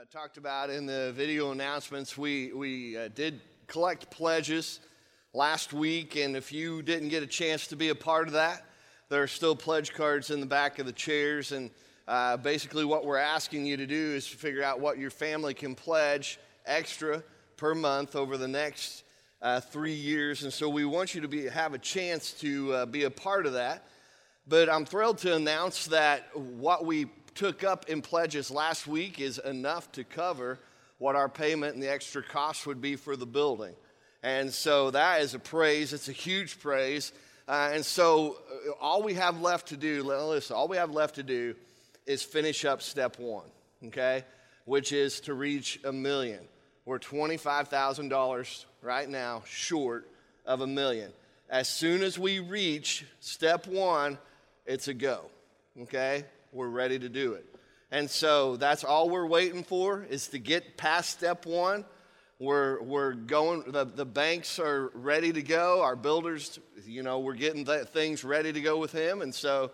talked about in the video announcements, we did collect pledges last week, and if you didn't get a chance to be a part of that, there are still pledge cards in the back of the chairs, and basically what we're asking you to do is figure out what your family can pledge extra per month over the next 3 years, and so we want you to have a chance to be a part of that. But I'm thrilled to announce that what we took up in pledges last week is enough to cover what our payment and the extra cost would be for the building. And so that is a praise. It's a huge praise. And so all we have left to do, listen, all we have left to do is finish up step one, okay, which is to reach $1 million. We're $25,000 right now short of $1 million. As soon as we reach step one, it's a go, okay? We're ready to do it. And so that's all we're waiting for is to get past step one. We're going, the banks are ready to go. Our builders, we're getting things ready to go with him. And so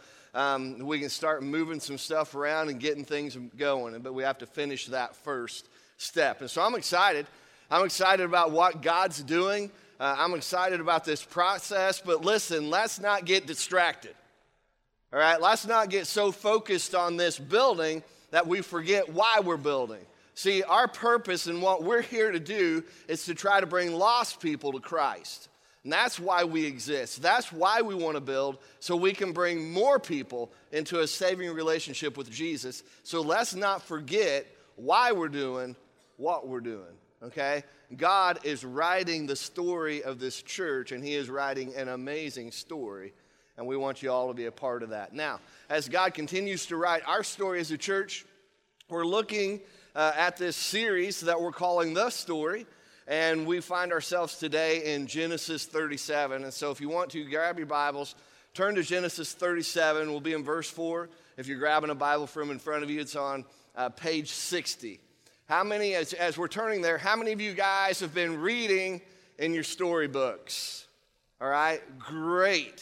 we can start moving some stuff around and getting things going. But we have to finish that first step. And so I'm excited. I'm excited about what God's doing. I'm excited about this process. But listen, let's not get distracted. All right, let's not get so focused on this building that we forget why we're building. See, our purpose and what we're here to do is to try to bring lost people to Christ. And that's why we exist. That's why we want to build, so we can bring more people into a saving relationship with Jesus. So let's not forget why we're doing what we're doing, okay? God is writing the story of this church, and he is writing an amazing story. And we want you all to be a part of that. Now, as God continues to write our story as a church, we're looking at this series that we're calling The Story. And we find ourselves today in Genesis 37. And so if you want to, grab your Bibles, turn to Genesis 37. We'll be in verse 4. If you're grabbing a Bible from in front of you, it's on page 60. How many, as we're turning there, how many of you guys have been reading in your storybooks? All right, great.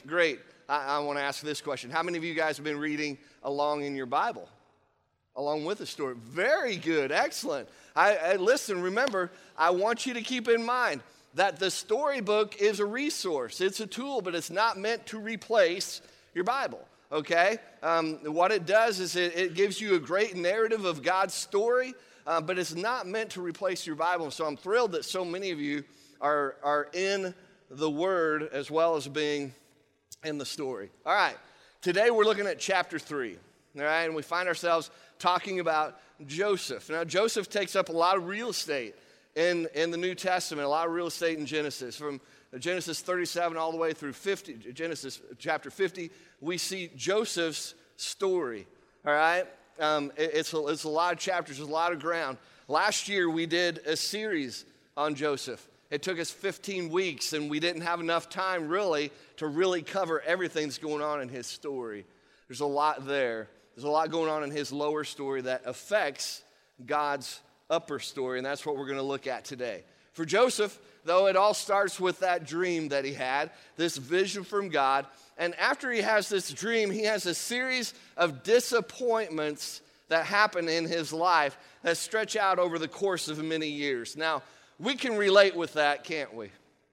I want to ask this question. How many of you guys have been reading along in your Bible, along with the story? Very good. Excellent. Listen, remember, I want you to keep in mind that the storybook is a resource. It's a tool, but it's not meant to replace your Bible, okay? What it does is it gives you a great narrative of God's story, but it's not meant to replace your Bible. So I'm thrilled that so many of you are in the Word as well as being in the story. All right, today we're looking at chapter 3, all right, and we find ourselves talking about Joseph. Now, Joseph takes up a lot of real estate in the New Testament, a lot of real estate in Genesis. From Genesis 37 all the way through Genesis chapter 50, we see Joseph's story, all right? It's a lot of chapters, there's a lot of ground. Last year, we did a series on Joseph. It took us 15 weeks, and we didn't have enough time really to really cover everything that's going on in his story. There's a lot there. There's a lot going on in his lower story that affects God's upper story, and that's what we're going to look at today. For Joseph, though, it all starts with that dream that he had, this vision from God, and after he has this dream, he has a series of disappointments that happen in his life that stretch out over the course of many years. Now, we can relate with that, can't we?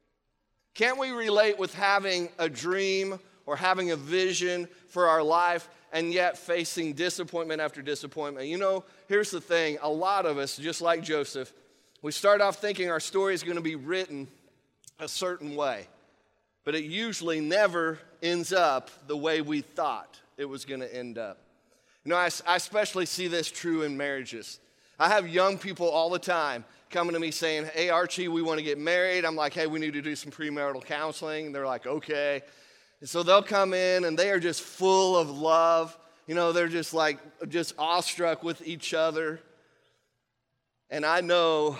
Can't we relate with having a dream or having a vision for our life and yet facing disappointment after disappointment? Here's the thing. A lot of us, just like Joseph, we start off thinking our story is going to be written a certain way, but it usually never ends up the way we thought it was going to end up. I especially see this true in marriages. I have young people all the time coming to me saying, "Hey, Archie, we want to get married." I'm like, "Hey, we need to do some premarital counseling." And they're like, "Okay." And so they'll come in and they are just full of love. They're just awestruck with each other. And I know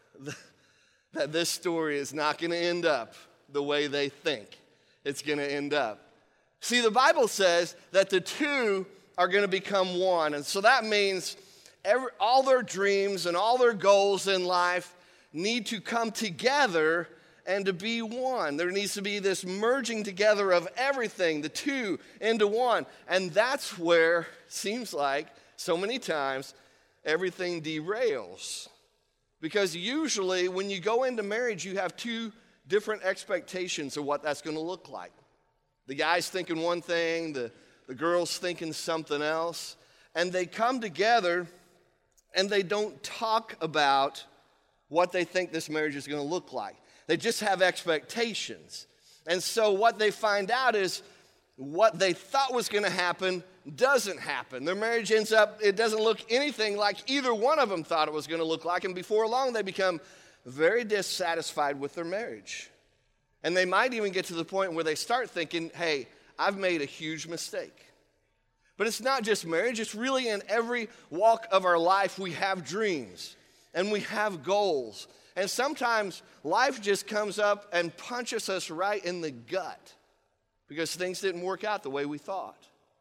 that this story is not going to end up the way they think it's going to end up. See, the Bible says that the two are going to become one. And so that means all their dreams and all their goals in life need to come together and to be one. There needs to be this merging together of everything, the two into one. And that's where, seems like, so many times, everything derails. Because usually when you go into marriage, you have two different expectations of what that's going to look like. The guy's thinking one thing, the girl's thinking something else, and they come together and they don't talk about what they think this marriage is going to look like. They just have expectations. And so what they find out is what they thought was going to happen doesn't happen. Their marriage ends up, it doesn't look anything like either one of them thought it was going to look like, and before long they become very dissatisfied with their marriage. And they might even get to the point where they start thinking, hey, I've made a huge mistake. But it's not just marriage, it's really in every walk of our life we have dreams and we have goals. And sometimes life just comes up and punches us right in the gut because things didn't work out the way we thought.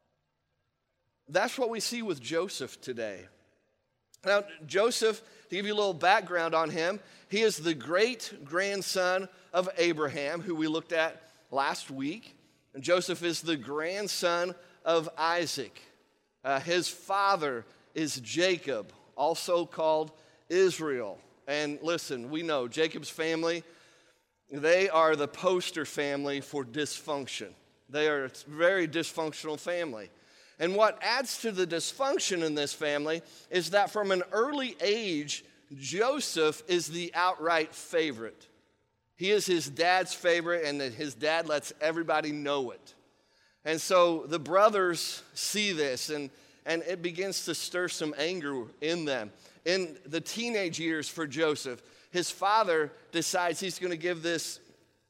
That's what we see with Joseph today. Now, Joseph, to give you a little background on him, he is the great-grandson of Abraham, who we looked at last week. And Joseph is the grandson of Isaac. His father is Jacob, also called Israel. And listen, we know Jacob's family, they are the poster family for dysfunction. They are a very dysfunctional family. And what adds to the dysfunction in this family is that from an early age, Joseph is the outright favorite. He is his dad's favorite, and his dad lets everybody know it. And so the brothers see this, and it begins to stir some anger in them. In the teenage years for Joseph, his father decides he's going to give this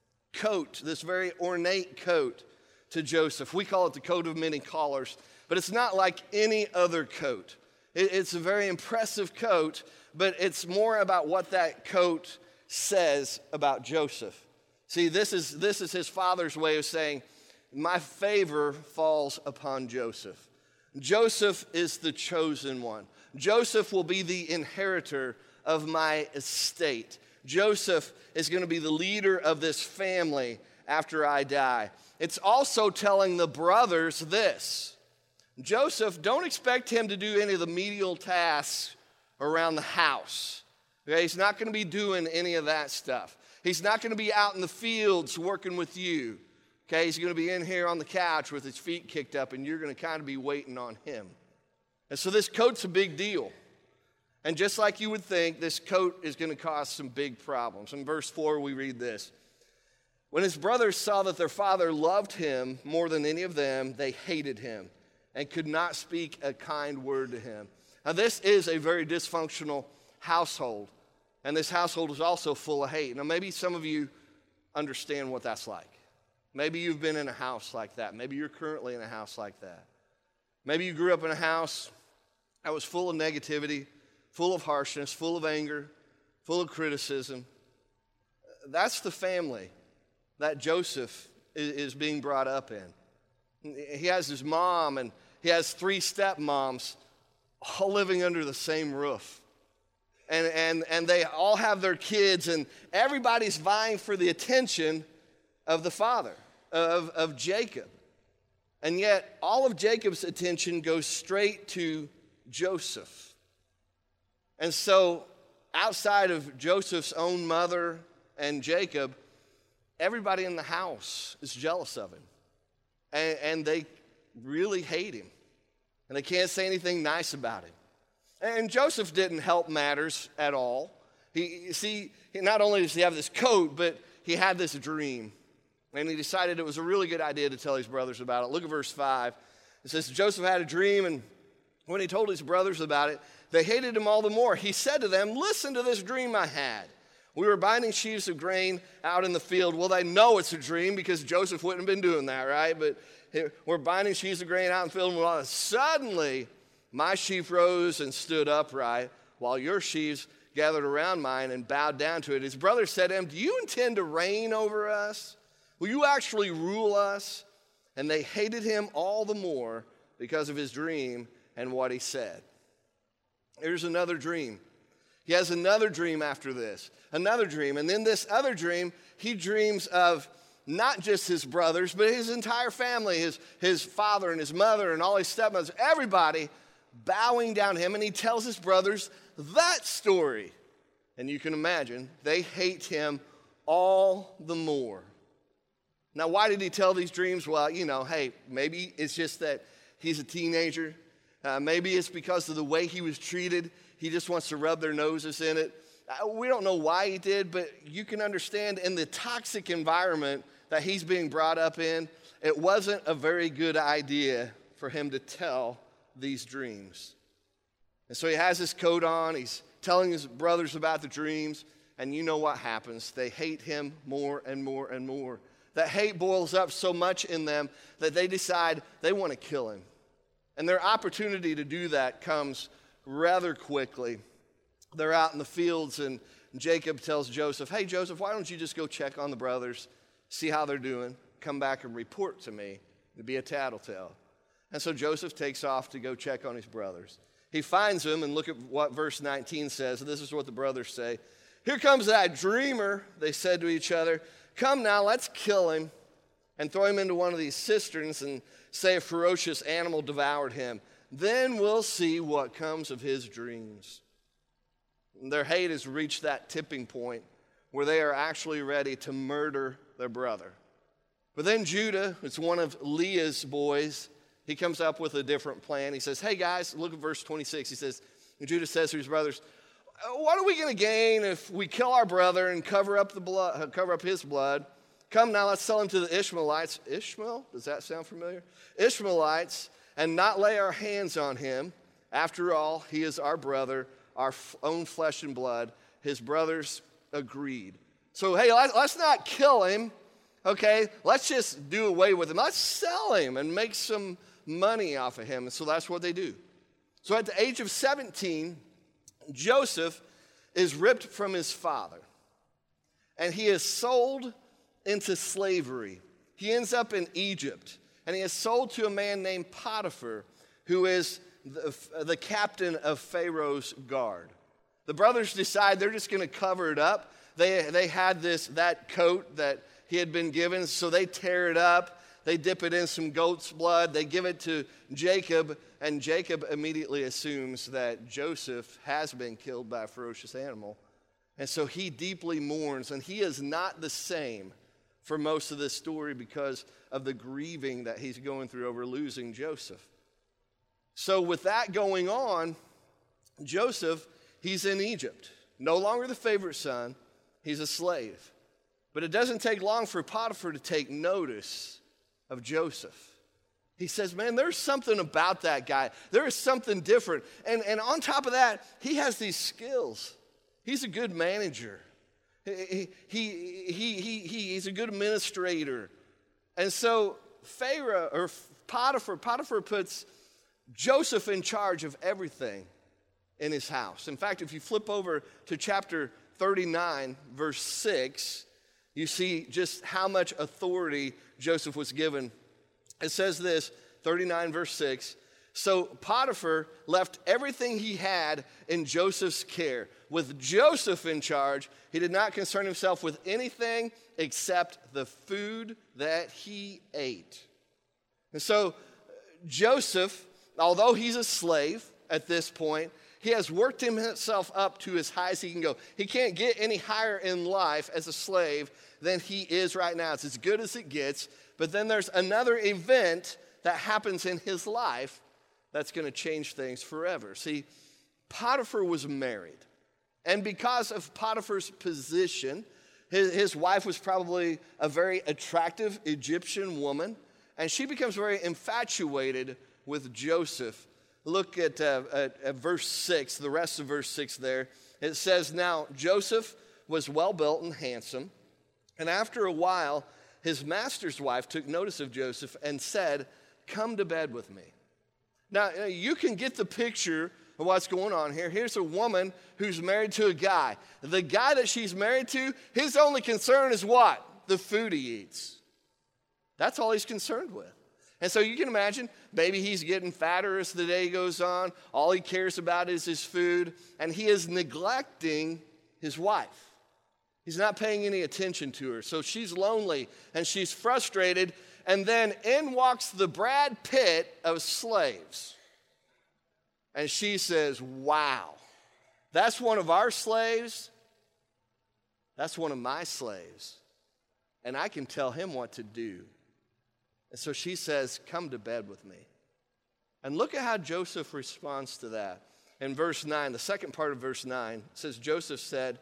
coat, this very ornate coat, to Joseph. We call it the coat of many collars, but it's not like any other coat. It's a very impressive coat, but it's more about what that coat says about Joseph. See, this is his father's way of saying, my favor falls upon Joseph. Joseph is the chosen one. Joseph will be the inheritor of my estate. Joseph is going to be the leader of this family after I die. It's also telling the brothers this. Joseph, don't expect him to do any of the menial tasks around the house. Okay? He's not going to be doing any of that stuff. He's not going to be out in the fields working with you. Okay? He's going to be in here on the couch with his feet kicked up, and you're going to kind of be waiting on him. And so this coat's a big deal. And just like you would think, this coat is going to cause some big problems. In verse 4, we read this. When his brothers saw that their father loved him more than any of them, they hated him and could not speak a kind word to him. Now, this is a very dysfunctional household, and this household is also full of hate. Now, maybe some of you understand what that's like. Maybe you've been in a house like that. Maybe you're currently in a house like that. Maybe you grew up in a house that was full of negativity, full of harshness, full of anger, full of criticism. That's the family that Joseph is being brought up in. He has his mom, and he has 3 stepmoms all living under the same roof. And they all have their kids, and everybody's vying for the attention of the father, of Jacob. And yet, all of Jacob's attention goes straight to Joseph. And so, outside of Joseph's own mother and Jacob, everybody in the house is jealous of him. And they really hate him. And they can't say anything nice about him. And Joseph didn't help matters at all. Not only does he have this coat, but he had this dream. And he decided it was a really good idea to tell his brothers about it. Look at verse 5. It says, Joseph had a dream, and when he told his brothers about it, they hated him all the more. He said to them, listen to this dream I had. We were binding sheaves of grain out in the field. Well, they know it's a dream because Joseph wouldn't have been doing that, right? But we're binding sheaves of grain out in the field, and suddenly my sheaf rose and stood upright, while your sheaves gathered around mine and bowed down to it. His brothers said to him, do you intend to reign over us? Will you actually rule us? And they hated him all the more because of his dream and what he said. Here's another dream. He has another dream after this, another dream. And then this other dream, he dreams of not just his brothers, but his entire family, his father and his mother and all his stepmothers, everybody bowing down to him, and he tells his brothers that story. And you can imagine, they hate him all the more. Now, why did he tell these dreams? Well, hey, maybe it's just that he's a teenager. Maybe it's because of the way he was treated. He just wants to rub their noses in it. We don't know why he did, but you can understand in the toxic environment that he's being brought up in, it wasn't a very good idea for him to tell these dreams. And so he has his coat on, he's telling his brothers about the dreams, and you know what happens. They hate him more and more and more. That hate boils up so much in them that they decide they want to kill him. And their opportunity to do that comes rather quickly. They're out in the fields, and Jacob tells Joseph, hey, Joseph, why don't you just go check on the brothers, see how they're doing, come back and report to me. It'd be a tattletale. And so Joseph takes off to go check on his brothers. He finds them, and look at what verse 19 says. This is what the brothers say. Here comes that dreamer, they said to each other. Come now, let's kill him and throw him into one of these cisterns and say a ferocious animal devoured him. Then we'll see what comes of his dreams. And their hate has reached that tipping point where they are actually ready to murder their brother. But then Judah, it's one of Leah's boys, he comes up with a different plan. He says, hey guys, look at verse 26. He says, Judah says to his brothers, what are we going to gain if we kill our brother and cover up his blood? Come now, let's sell him to the Ishmaelites. Ishmael? Does that sound familiar? Ishmaelites, and not lay our hands on him. After all, he is our brother, our own flesh and blood. His brothers agreed. So, hey, let's not kill him, okay? Let's just do away with him. Let's sell him and make some money off of him. And so that's what they do. So at the age of 17, Joseph is ripped from his father, and he is sold into slavery. He ends up in Egypt, and he is sold to a man named Potiphar, who is the captain of Pharaoh's guard. The brothers decide they're just going to cover it up. They had that coat that he had been given, so they tear it up. They dip it in some goat's blood. They give it to Jacob, and Jacob immediately assumes that Joseph has been killed by a ferocious animal. And so he deeply mourns, and he is not the same for most of this story because of the grieving that he's going through over losing Joseph. So with that going on, Joseph, he's in Egypt. No longer the favorite son, he's a slave. But it doesn't take long for Potiphar to take notice of Joseph. He says, man, there's something about that guy. There is something different. And on top of that, he has these skills. He's a good manager. He's a good administrator. And so Potiphar puts Joseph in charge of everything in his house. In fact, if you flip over to chapter 39, verse 6, you see just how much authority Joseph was given. It says this, 39 verse 6, so Potiphar left everything he had in Joseph's care. With Joseph in charge, he did not concern himself with anything except the food that he ate. And so Joseph, although he's a slave at this point, he has worked himself up to as high as he can go. He can't get any higher in life as a slave than he is right now. It's as good as it gets. But then there's another event that happens in his life that's going to change things forever. See, Potiphar was married. And because of Potiphar's position, his wife was probably a very attractive Egyptian woman. And she becomes very infatuated with Joseph. Look at verse 6, the rest of verse 6 there. It says, now Joseph was well built and handsome. And after a while, his master's wife took notice of Joseph and said, come to bed with me. Now, you can get the picture of what's going on here. Here's a woman who's married to a guy. The guy that she's married to, his only concern is what? The food he eats. That's all he's concerned with. And so you can imagine, maybe he's getting fatter as the day goes on. All he cares about is his food, and he is neglecting his wife. He's not paying any attention to her. So she's lonely and she's frustrated. And then in walks the Brad Pitt of slaves. And she says, wow, that's one of our slaves. That's one of my slaves. And I can tell him what to do. And so she says, come to bed with me. And look at how Joseph responds to that. In verse 9, the second part of verse 9, it says, Joseph said,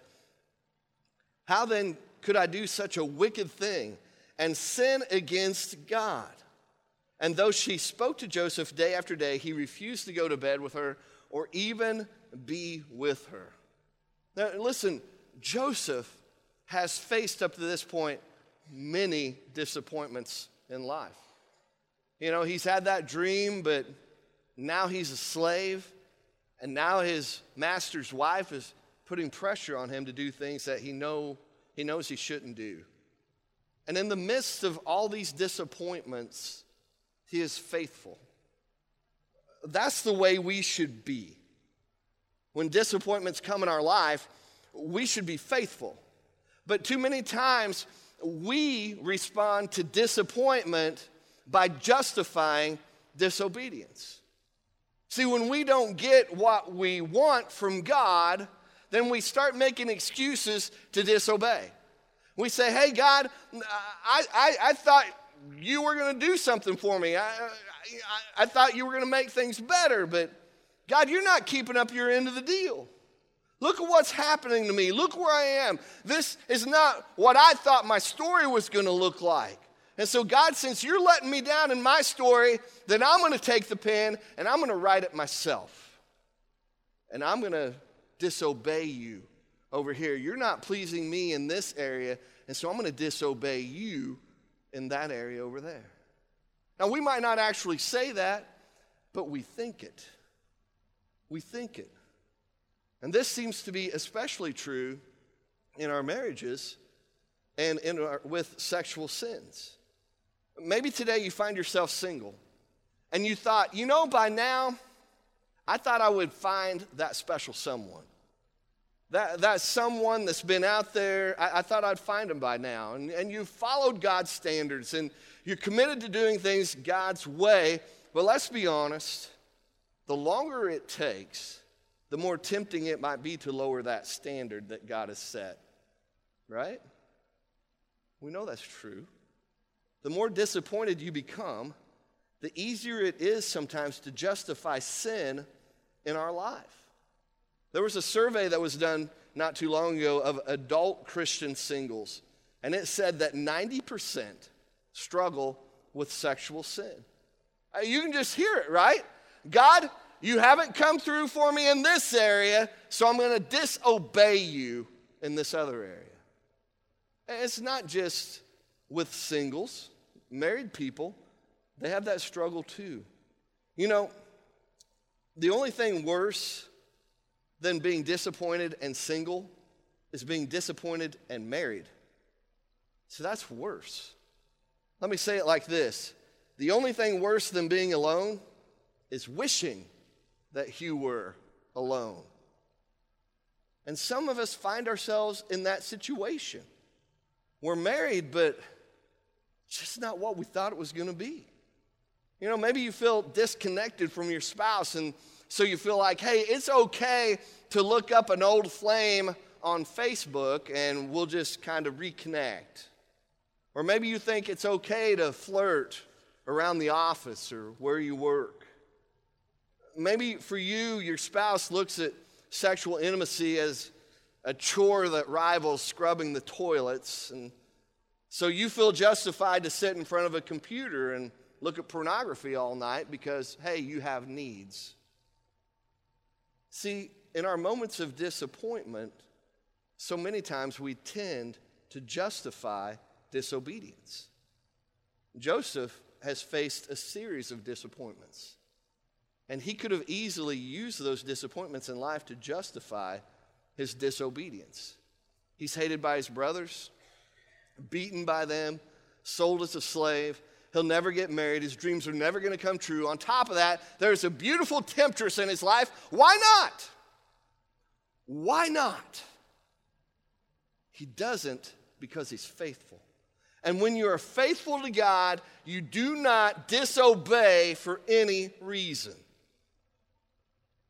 how then could I do such a wicked thing and sin against God? And though she spoke to Joseph day after day, he refused to go to bed with her or even be with her. Now listen, Joseph has faced up to this point many disappointments in life. You know, he's had that dream, but now he's a slave, and now his master's wife is putting pressure on him to do things that he knows he shouldn't do. And in the midst of all these disappointments, he is faithful. That's the way we should be. When disappointments come in our life, we should be faithful. But too many times, we respond to disappointment by justifying disobedience. See, when we don't get what we want from God, then we start making excuses to disobey. We say, hey, God, I thought you were going to do something for me. I thought you were going to make things better, but God, you're not keeping up your end of the deal. Look at what's happening to me. Look where I am. This is not what I thought my story was going to look like. And so, God, since you're letting me down in my story, then I'm going to take the pen and I'm going to write it myself. And I'm going to disobey you over here. You're not pleasing me in this area, and so I'm going to disobey you in that area over there. Now, we might not actually say that, but we think it. We think it. And this seems to be especially true in our marriages and with sexual sins. Maybe today you find yourself single and you thought, you know, by now, I thought I would find that special someone. That someone that's been out there, I thought I'd find him by now. And you've followed God's standards and you're committed to doing things God's way. But let's be honest, the longer it takes, the more tempting it might be to lower that standard that God has set. Right? We know that's true. The more disappointed you become, the easier it is sometimes to justify sin in our life. There was a survey that was done not too long ago of adult Christian singles, and it said that 90% struggle with sexual sin. You can just hear it, right? God, you haven't come through for me in this area, so I'm going to disobey you in this other area. And it's not just with singles. Married people, they have that struggle too. You know, the only thing worse than being disappointed and single is being disappointed and married. So that's worse. Let me say it like this. The only thing worse than being alone is wishing that you were alone. And some of us find ourselves in that situation. We're married, but just not what we thought it was going to be. You know, maybe you feel disconnected from your spouse, and so you feel like, hey, it's okay to look up an old flame on Facebook and we'll just kind of reconnect. Or maybe you think it's okay to flirt around the office or where you work. Maybe for you, your spouse looks at sexual intimacy as a chore that rivals scrubbing the toilets, and so you feel justified to sit in front of a computer and look at pornography all night because, hey, you have needs. See, in our moments of disappointment, so many times we tend to justify disobedience. Joseph has faced a series of disappointments, and he could have easily used those disappointments in life to justify his disobedience. He's hated by his brothers, beaten by them, sold as a slave. He'll never get married. His dreams are never going to come true. On top of that, there's a beautiful temptress in his life. Why not? Why not? He doesn't because he's faithful. And when you are faithful to God, you do not disobey for any reason.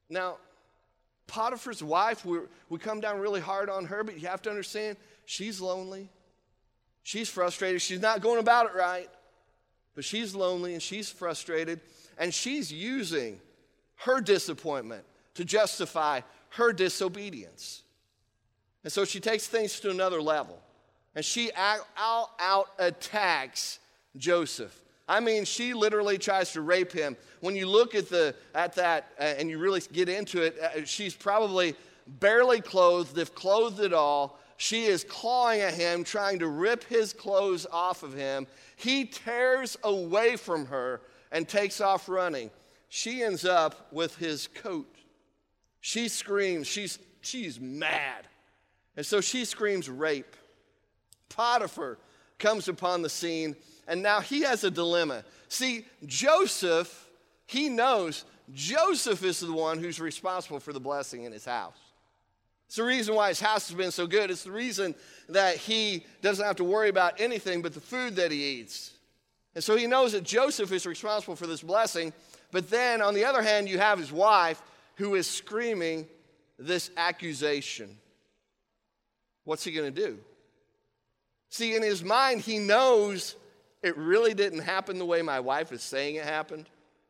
Now, Potiphar's wife, we come down really hard on her, but you have to understand, she's lonely. She's frustrated. She's not going about it right, but she's lonely and she's frustrated, and she's using her disappointment to justify her disobedience. And so she takes things to another level, and she out attacks Joseph. I mean, she literally tries to rape him. When you look at that and you really get into it, she's probably barely clothed, if clothed at all. She is clawing at him, trying to rip his clothes off of him. He tears away from her and takes off running. She ends up with his coat. She screams. She's mad. And so she screams rape. Potiphar comes upon the scene, and now he has a dilemma. See, Joseph, he knows Joseph is the one who's responsible for the blessing in his house. It's the reason why his house has been so good. It's the reason that he doesn't have to worry about anything but the food that he eats. And so he knows that Joseph is responsible for this blessing. But then, on the other hand, you have his wife who is screaming this accusation. What's he going to do? See, in his mind, he knows it really didn't happen the way my wife is saying it happened.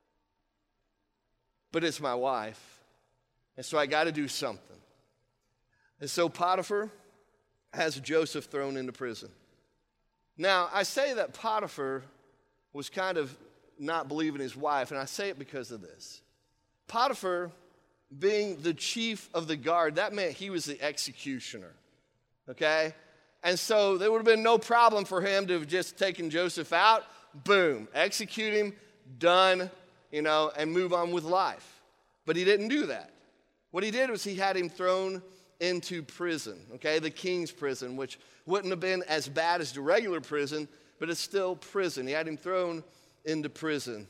But it's my wife. And so I got to do something. And so Potiphar has Joseph thrown into prison. Now, I say that Potiphar was kind of not believing his wife, and I say it because of this. Potiphar, being the chief of the guard, that meant he was the executioner, okay? And so there would have been no problem for him to have just taken Joseph out, boom, execute him, done, and move on with life. But he didn't do that. What he did was he had him thrown into prison, okay, the king's prison, which wouldn't have been as bad as the regular prison, but it's still prison. He had him thrown into prison.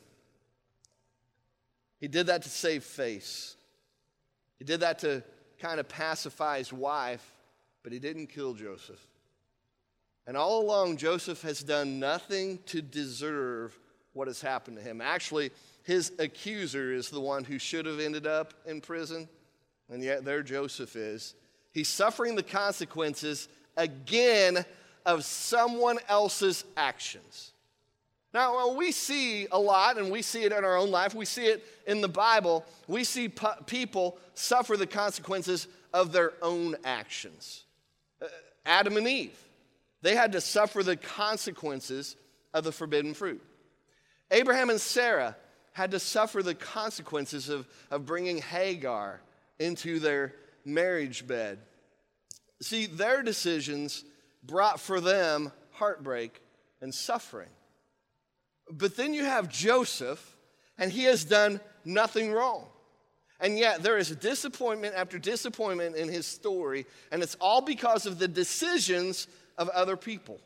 He did that to save face. He did that to kind of pacify his wife, but he didn't kill Joseph. And all along, Joseph has done nothing to deserve what has happened to him. Actually, his accuser is the one who should have ended up in prison. And yet there Joseph is. He's suffering the consequences, again, of someone else's actions. Now, we see a lot, and we see it in our own life. We see it in the Bible. We see people suffer the consequences of their own actions. Adam and Eve, they had to suffer the consequences of the forbidden fruit. Abraham and Sarah had to suffer the consequences of bringing Hagar into their marriage bed. See, their decisions brought for them heartbreak and suffering. But then you have Joseph, and he has done nothing wrong. And yet there is disappointment after disappointment in his story, and it's all because of the decisions of other people.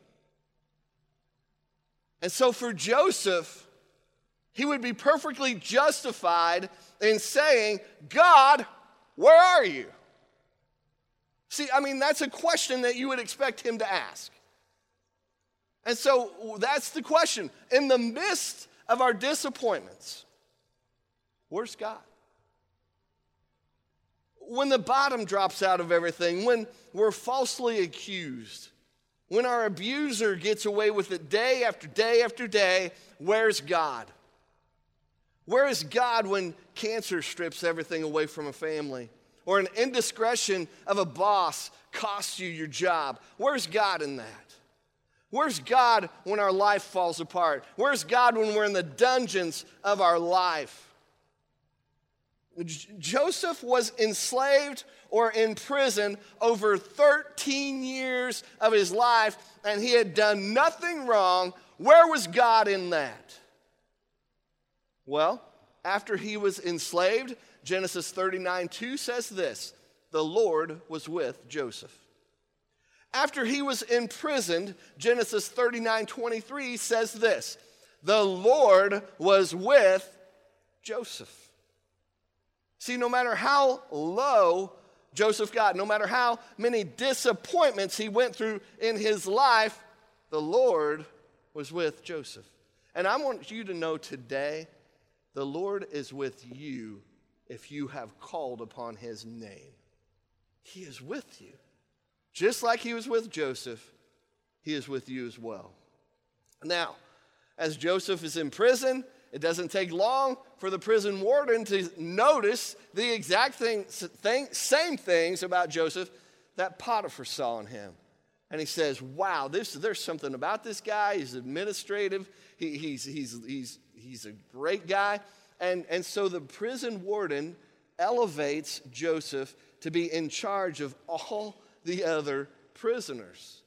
And so for Joseph, he would be perfectly justified in saying, God, where are you? See, that's a question that you would expect him to ask. And so that's the question. In the midst of our disappointments, where's God? When the bottom drops out of everything, when we're falsely accused, when our abuser gets away with it day after day after day, where's God? Where is God when cancer strips everything away from a family? Or an indiscretion of a boss costs you your job? Where's God in that? Where's God when our life falls apart? Where's God when we're in the dungeons of our life? Joseph was enslaved or in prison over 13 years of his life, and he had done nothing wrong. Where was God in that? Well, after he was enslaved, Genesis 39:2 says this: the Lord was with Joseph. After he was imprisoned, Genesis 39:23 says this: the Lord was with Joseph. See, no matter how low Joseph got, no matter how many disappointments he went through in his life, the Lord was with Joseph. And I want you to know today, the Lord is with you if you have called upon his name. He is with you. Just like he was with Joseph, he is with you as well. Now, as Joseph is in prison, it doesn't take long for the prison warden to notice the exact same things about Joseph that Potiphar saw in him. And he says, wow, there's something about this guy. He's administrative. He's a great guy. And so the prison warden elevates Joseph to be in charge of all the other prisoners.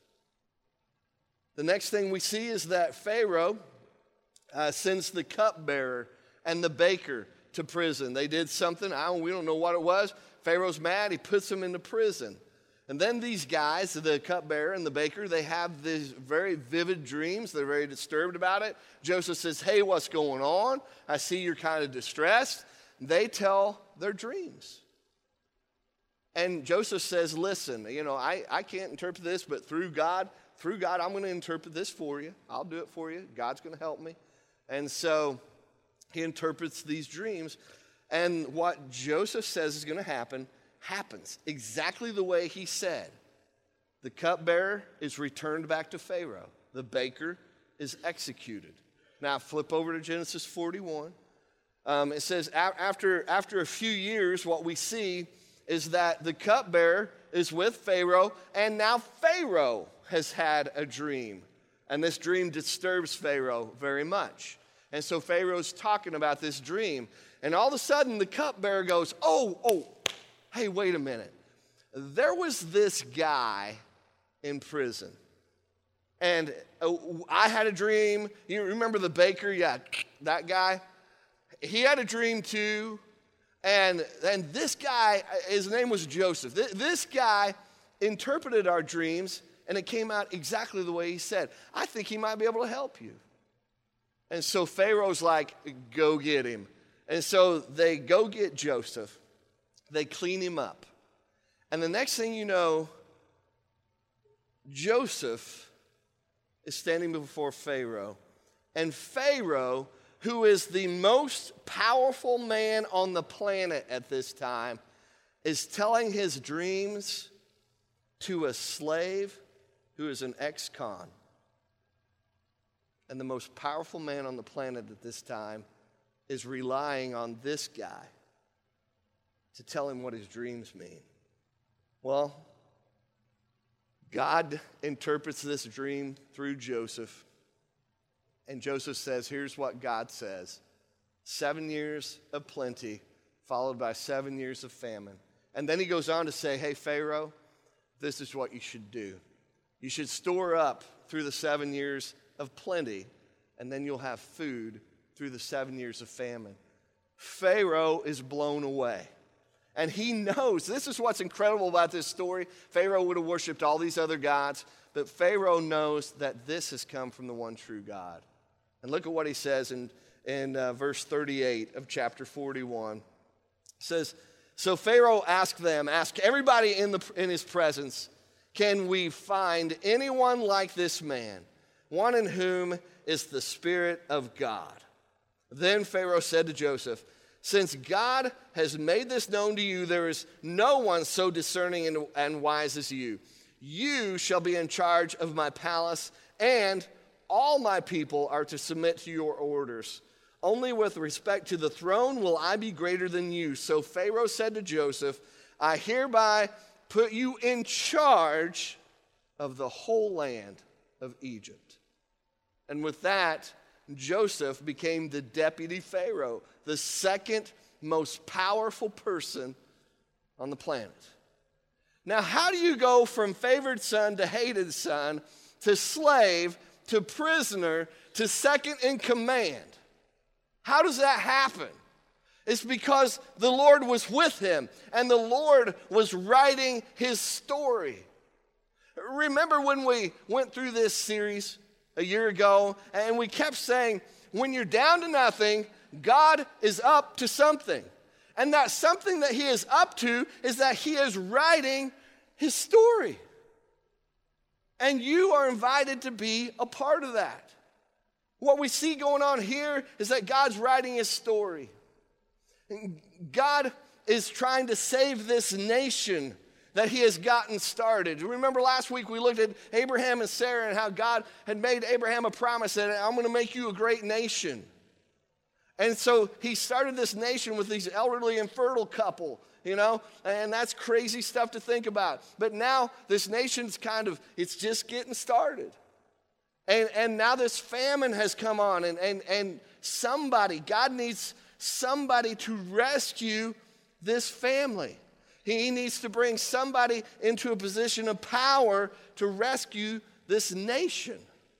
The next thing we see is that Pharaoh sends the cupbearer and the baker to prison. They did something, we don't know what it was. Pharaoh's mad, he puts them into prison. And then these guys, the cupbearer and the baker, they have these very vivid dreams. They're very disturbed about it. Joseph says, hey, what's going on? I see you're kind of distressed. They tell their dreams. And Joseph says, listen, I can't interpret this, but through God, I'm going to interpret this for you. I'll do it for you. God's going to help me. And so he interprets these dreams. And what Joseph says is going to happen happens exactly the way he said. The cupbearer is returned back to Pharaoh. The baker is executed. Now flip over to Genesis 41. It says after a few years, what we see is that the cupbearer is with Pharaoh, and now Pharaoh has had a dream. And this dream disturbs Pharaoh very much. And so Pharaoh's talking about this dream. And all of a sudden, the cupbearer goes, hey, wait a minute. There was this guy in prison. And I had a dream. You remember the baker? Yeah, that guy. He had a dream too. And this guy, his name was Joseph. This guy interpreted our dreams, and it came out exactly the way he said. I think he might be able to help you. And so Pharaoh's like, go get him. And so they go get Joseph. They clean him up. And the next thing you know, Joseph is standing before Pharaoh. And Pharaoh, who is the most powerful man on the planet at this time, is telling his dreams to a slave who is an ex-con. And the most powerful man on the planet at this time is relying on this guy to tell him what his dreams mean. Well, God interprets this dream through Joseph. And Joseph says, here's what God says. 7 years of plenty, followed by 7 years of famine. And then he goes on to say, hey, Pharaoh, this is what you should do. You should store up through the 7 years of plenty, and then you'll have food through the 7 years of famine. Pharaoh is blown away. And he knows, this is what's incredible about this story. Pharaoh would have worshiped all these other gods, but Pharaoh knows that this has come from the one true God. And look at what he says in verse 38 of chapter 41. It says, so Pharaoh asked everybody in his presence, can we find anyone like this man, one in whom is the Spirit of God? Then Pharaoh said to Joseph, since God has made this known to you, there is no one so discerning and wise as you. You shall be in charge of my palace, and all my people are to submit to your orders. Only with respect to the throne will I be greater than you. So Pharaoh said to Joseph, I hereby put you in charge of the whole land of Egypt. And with that, Joseph became the deputy Pharaoh, the second most powerful person on the planet. Now, how do you go from favored son to hated son to slave to prisoner to second in command? How does that happen? It's because the Lord was with him and the Lord was writing his story. Remember when we went through this series a year ago and we kept saying, when you're down to nothing, God is up to something. And that something that he is up to is that he is writing his story. And you are invited to be a part of that. What we see going on here is that God's writing his story. God is trying to save this nation that he has gotten started. Remember last week we looked at Abraham and Sarah and how God had made Abraham a promise that I'm going to make you a great nation. And so he started this nation with these elderly and fertile couple, and that's crazy stuff to think about. But now this nation's it's just getting started. And now this famine has come on, and God needs somebody to rescue this family. He needs to bring somebody into a position of power to rescue this nation.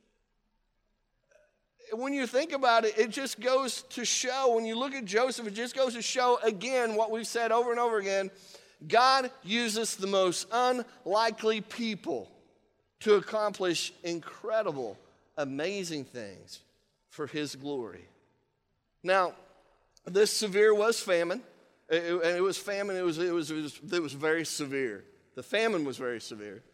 When you think about it, it just goes to show, when you look at Joseph, it just goes to show again what we've said over and over again. God uses the most unlikely people to accomplish incredible, amazing things for his glory. Now, this severe was famine. It was famine. It was very severe. The famine was very severe.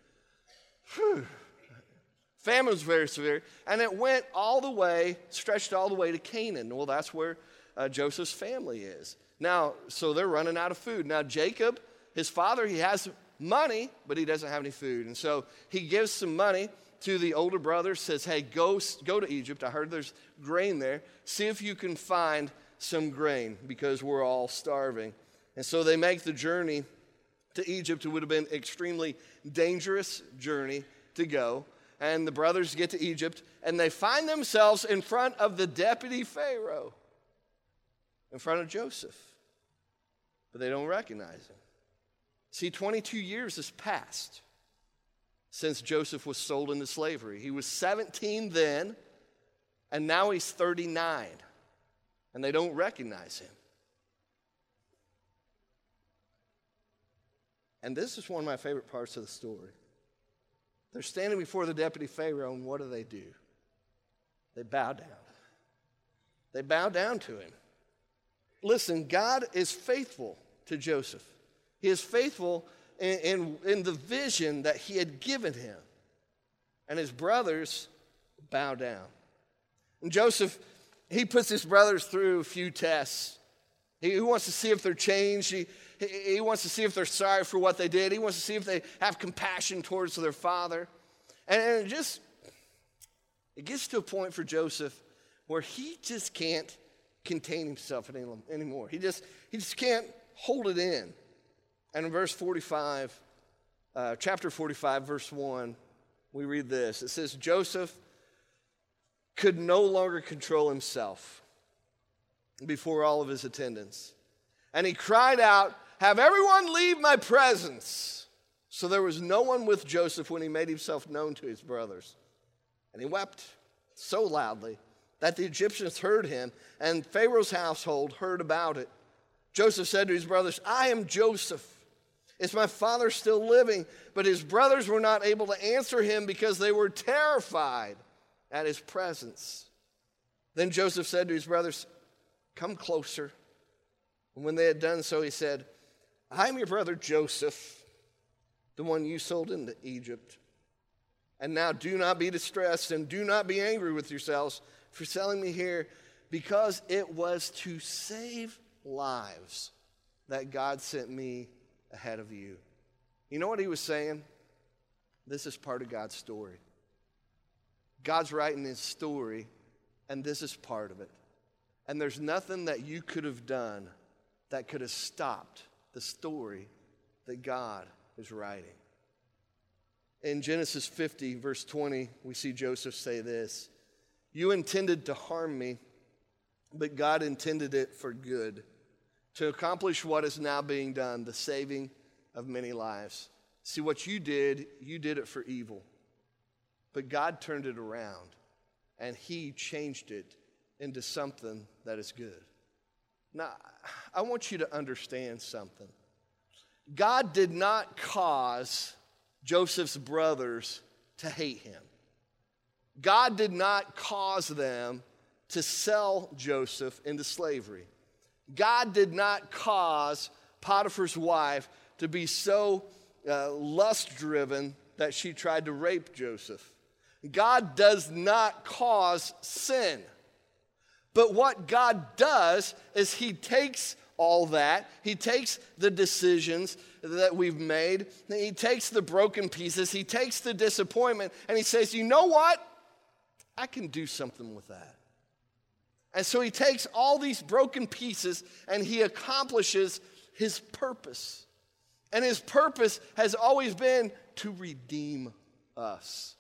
Famine was very severe, and it went stretched all the way to Canaan. Well, that's where Joseph's family is. Now, so they're running out of food. Now, Jacob, his father, he has money, but he doesn't have any food. And so he gives some money to the older brother, says, hey, go to Egypt. I heard there's grain there. See if you can find some grain because we're all starving. And so they make the journey to Egypt. It would have been an extremely dangerous journey to go. And the brothers get to Egypt, and they find themselves in front of the deputy Pharaoh, in front of Joseph. But they don't recognize him. See, 22 years has passed since Joseph was sold into slavery. He was 17 then, and now he's 39. And they don't recognize him. And this is one of my favorite parts of the story. They're standing before the deputy Pharaoh, and what do? They bow down. They bow down to him. Listen, God is faithful to Joseph. He is faithful in the vision that he had given him. And his brothers bow down. And Joseph, he puts his brothers through a few tests. He wants to see if they're changed. He wants to see if they're sorry for what they did. He wants to see if they have compassion towards their father. And it gets to a point for Joseph where he just can't contain himself anymore. He just can't hold it in. And in verse 45, chapter 45, verse 1, we read this. It says, Joseph could no longer control himself before all of his attendants. And he cried out, have everyone leave my presence. So there was no one with Joseph when he made himself known to his brothers. And he wept so loudly that the Egyptians heard him, and Pharaoh's household heard about it. Joseph said to his brothers, I am Joseph. Is my father still living? But his brothers were not able to answer him because they were terrified at his presence. Then Joseph said to his brothers, come closer. And when they had done so, he said, I am your brother Joseph, the one you sold into Egypt. And now do not be distressed and do not be angry with yourselves for selling me here, because it was to save lives that God sent me ahead of you. You know what he was saying? This is part of God's story. God's writing his story, and this is part of it. And there's nothing that you could have done that could have stopped the story that God is writing. In Genesis 50, verse 20, we see Joseph say this, you intended to harm me, but God intended it for good, to accomplish what is now being done, the saving of many lives. See, what you did it for evil. But God turned it around, and he changed it into something that is good. Now, I want you to understand something. God did not cause Joseph's brothers to hate him. God did not cause them to sell Joseph into slavery. God did not cause Potiphar's wife to be so lust-driven that she tried to rape Joseph. God does not cause sin. But what God does is he takes all that. He takes the decisions that we've made. He takes the broken pieces. He takes the disappointment, and he says, you know what? I can do something with that. And so he takes all these broken pieces and he accomplishes his purpose. And his purpose has always been to redeem us.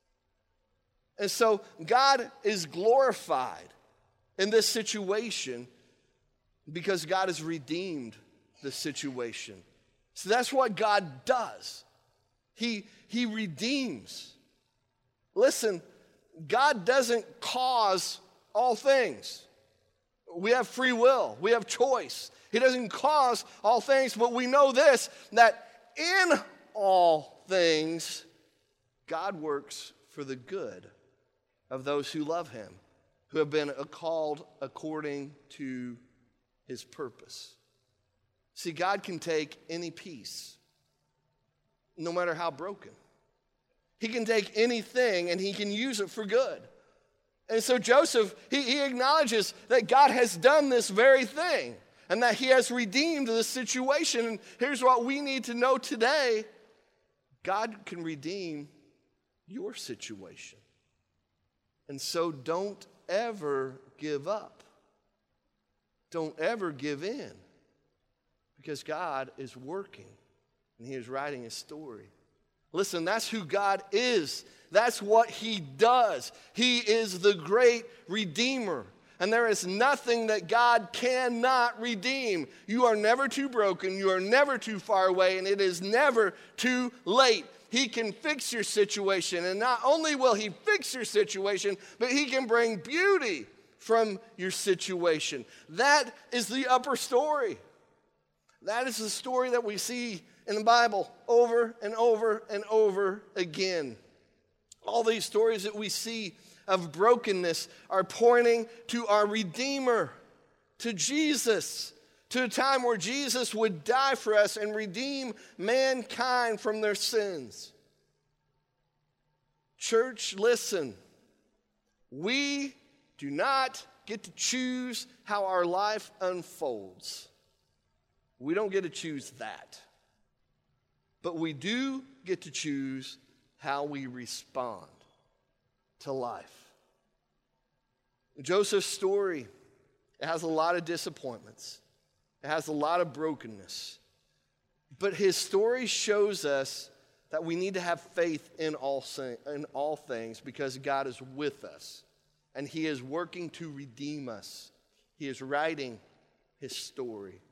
And so God is glorified in this situation because God has redeemed the situation. So that's what God does. He redeems. Listen, God doesn't cause all things. We have free will. We have choice. He doesn't cause all things, but we know this, that in all things, God works for the good of those who love him, who have been called according to his purpose. See, God can take any piece, no matter how broken. He can take anything and he can use it for good. And so Joseph, he acknowledges that God has done this very thing and that he has redeemed the situation. And here's what we need to know today. God can redeem your situation. And so don't ever give up. Don't ever give in. Because God is working and he is writing a story. Listen, that's who God is. That's what he does. He is the great Redeemer. And there is nothing that God cannot redeem. You are never too broken. You are never too far away. And it is never too late. He can fix your situation. And not only will he fix your situation, but he can bring beauty from your situation. That is the upper story. That is the story that we see in the Bible over and over and over again. All these stories that we see of brokenness are pointing to our Redeemer, to Jesus, to a time where Jesus would die for us and redeem mankind from their sins. Church, listen. We do not get to choose how our life unfolds. We don't get to choose that. But we do get to choose how we respond to life. Joseph's story, it has a lot of disappointments. It has a lot of brokenness. But his story shows us that we need to have faith in all things because God is with us. And he is working to redeem us. He is writing his story.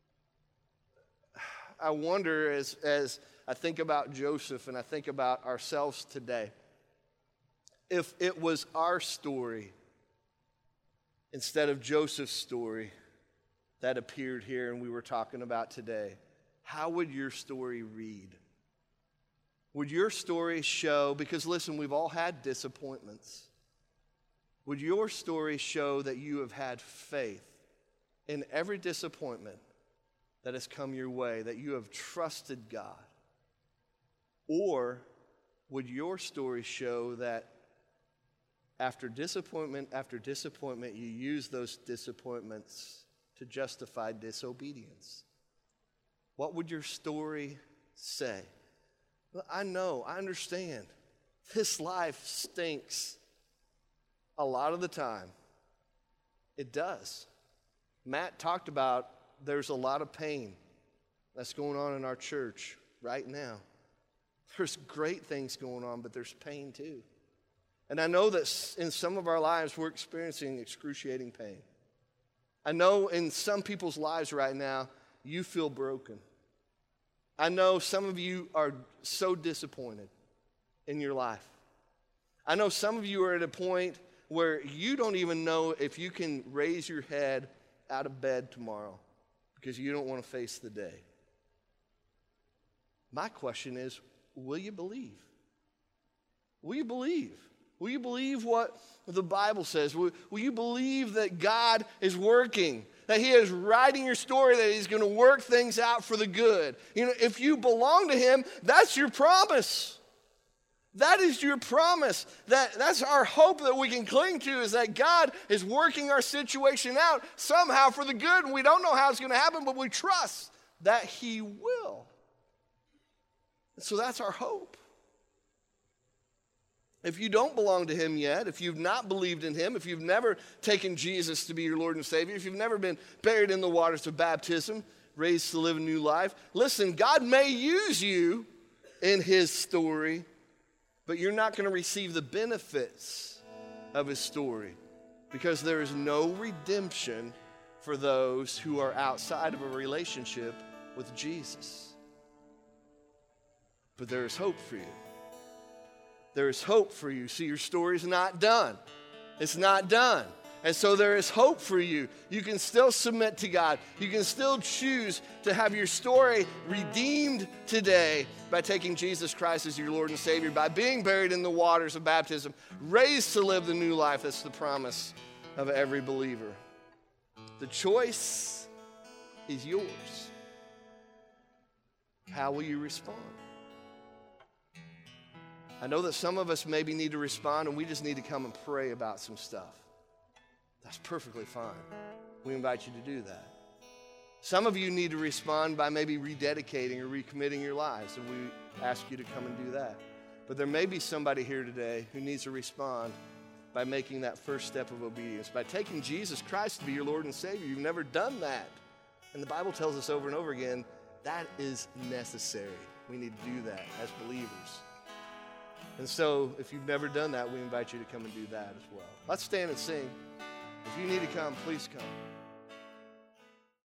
I wonder as I think about Joseph and I think about ourselves today, if it was our story instead of Joseph's story that appeared here and we were talking about today, how would your story read? Would your story show, because listen, we've all had disappointments. Would your story show that you have had faith in every disappointment that has come your way, that you have trusted God? Or would your story show that after disappointment, you use those disappointments to justify disobedience? What would your story say? Well, I know, I understand. This life stinks a lot of the time. It does. Matt talked about there's a lot of pain that's going on in our church right now. There's great things going on, but there's pain too. And I know that in some of our lives, we're experiencing excruciating pain. I know in some people's lives right now, you feel broken. I know some of you are so disappointed in your life. I know some of you are at a point where you don't even know if you can raise your head out of bed tomorrow because you don't want to face the day. My question is, will you believe? Will you believe? Will you believe what the Bible says? Will you believe that God is working, that he is writing your story, that he's going to work things out for the good? You know, if you belong to him, that's your promise. That is your promise. That's our hope that we can cling to, is that God is working our situation out somehow for the good. And we don't know how it's going to happen, but we trust that he will. And so that's our hope. If you don't belong to him yet, if you've not believed in him, if you've never taken Jesus to be your Lord and Savior, if you've never been buried in the waters of baptism, raised to live a new life, listen, God may use you in his story, but you're not going to receive the benefits of his story, because there is no redemption for those who are outside of a relationship with Jesus. But there is hope for you. There is hope for you. See, your story's not done. It's not done. And so there is hope for you. You can still submit to God. You can still choose to have your story redeemed today by taking Jesus Christ as your Lord and Savior, by being buried in the waters of baptism, raised to live the new life. That's the promise of every believer. The choice is yours. How will you respond? I know that some of us maybe need to respond, and we just need to come and pray about some stuff. That's perfectly fine. We invite you to do that. Some of you need to respond by maybe rededicating or recommitting your lives, and we ask you to come and do that. But there may be somebody here today who needs to respond by making that first step of obedience, by taking Jesus Christ to be your Lord and Savior. You've never done that. And the Bible tells us over and over again, that is necessary. We need to do that as believers. And so if you've never done that, we invite you to come and do that as well. Let's stand and sing. If you need to come, please come.